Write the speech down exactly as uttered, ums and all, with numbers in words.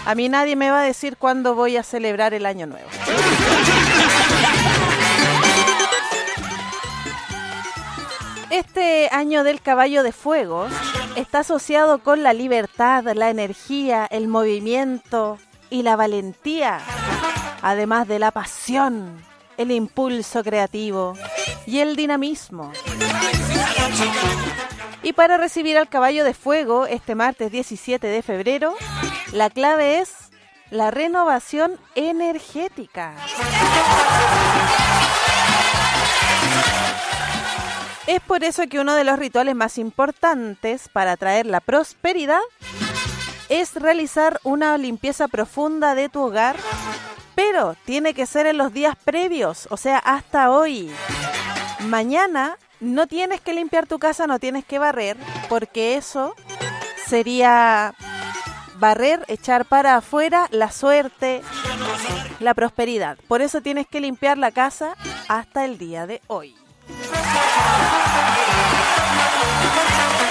A mí nadie me va a decir cuándo voy a celebrar el año nuevo. Este año del caballo de fuego está asociado con la libertad, la energía, el movimiento y la valentía, además de la pasión, el impulso creativo y el dinamismo. Y para recibir al caballo de fuego este martes diecisiete de febrero, la clave es la renovación energética. Es por eso que uno de los rituales más importantes para atraer la prosperidad es realizar una limpieza profunda de tu hogar, pero tiene que ser en los días previos, o sea, hasta hoy. Mañana no tienes que limpiar tu casa, no tienes que barrer, porque eso sería barrer, echar para afuera la suerte, la prosperidad. Por eso tienes que limpiar la casa hasta el día de hoy.